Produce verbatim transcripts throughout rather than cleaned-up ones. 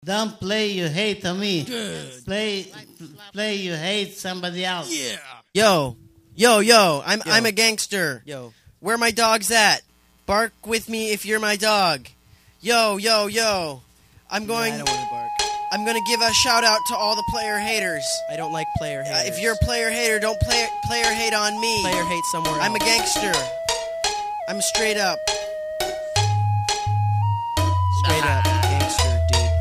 Don't play you hate on me. Good. Play, play you hate somebody else. Yeah. Yo, yo, yo, I'm Yo. I'm a gangster. Yo. Where my dogs at? Bark with me if you're my dog. Yo, yo, yo. I'm going I don't want to bark. I'm going to give a shout out to all the player haters. I don't like player Uh, haters. if you're a player hater, don't play player hate on me. player hate somewhere else. I'm a gangster. I'm straight up. Straight up gangster, dude.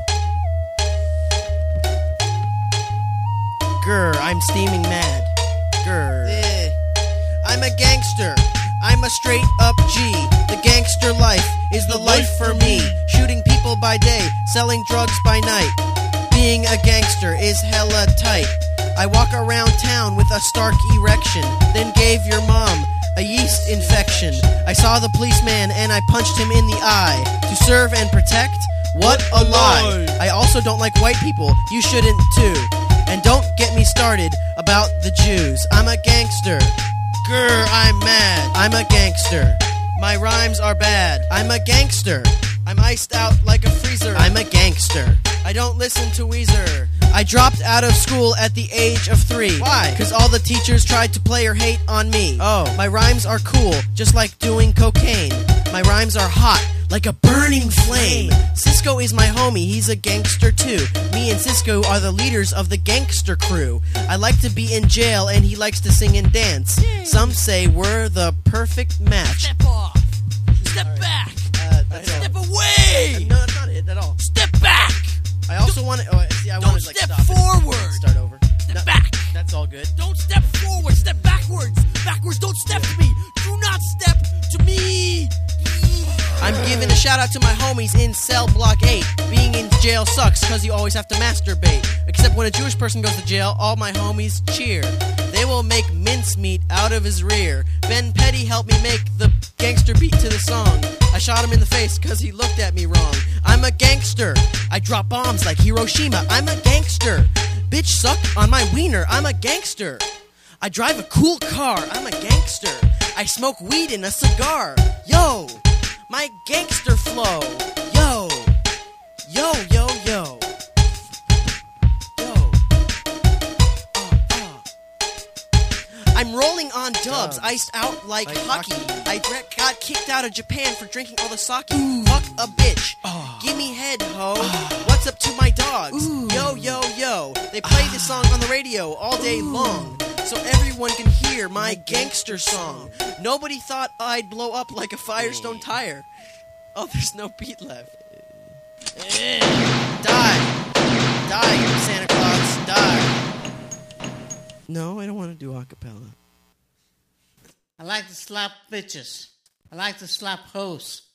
Grr, I'm steaming mad. Grr. Eh. I'm a gangster. I'm a straight up G. The gangster life is the life for me. Shooting people by day, selling drugs by night. Being a gangster is hella tight. I walk around town with a stark erection, then gave your mom a yeast infection. I saw the policeman and I punched him in the eye. To serve and protect? What a lie. I also don't like white people. You shouldn't too. And don't get me started about the Jews. I'm a gangster. Grr, I'm mad. I'm a gangster. My rhymes are bad. I'm a gangster. I'm iced out like a freezer. I'm a gangster. I don't listen to Weezer. I dropped out of school at the age of three. Why? Because all the teachers tried to play or hate on me. Oh. My rhymes are cool, just like doing cocaine. My rhymes are hot, like a burning flame. Cisco is my homie, he's a gangster too. Me and Cisco are the leaders of the gangster crew. I like to be in jail and he likes to sing and dance. Some say we're the perfect match. Step off. Step back. Uh, that's all. Step away. No, that's not it at all. Step back. I also want to. Oh, see, I Don't wanted to like step stop it. forward. Start over. Step No, back. That's all good. Don't step forward. Step backwards. Backwards. Don't step to me. Do not step to me. I'm giving a shout out to my homies in cell block eight. Being in jail sucks because you always have to masturbate. Except when a Jewish person goes to jail, all my homies cheer. They will make mincemeat out of his rear. Ben Petty helped me make the gangster beat to the song. I shot him in the face because he looked at me wrong. I'm a gangster. I drop bombs like Hiroshima. I'm a gangster. Bitch suck on my wiener. I'm a gangster. I drive a cool car. I'm a gangster. I smoke weed in a cigar. Yo, my gangster flow. Yo, yo, yo, yo. Yo. Uh, uh. I'm rolling on dubs, iced out like, Like hockey. hockey. I dre- got kicked out of Japan for drinking all the sake. Fuck a bitch. Oh. Give me head, ho. What's up to my dogs? Yo, yo, yo. They play this song on the radio all day long, so everyone can hear my gangster song. Nobody thought I'd blow up like a Firestone tire. Oh, there's no beat left. Die. Die, Santa Claus. Die. No, I don't want to do a cappella. I like to slap bitches. I like to slap hoes.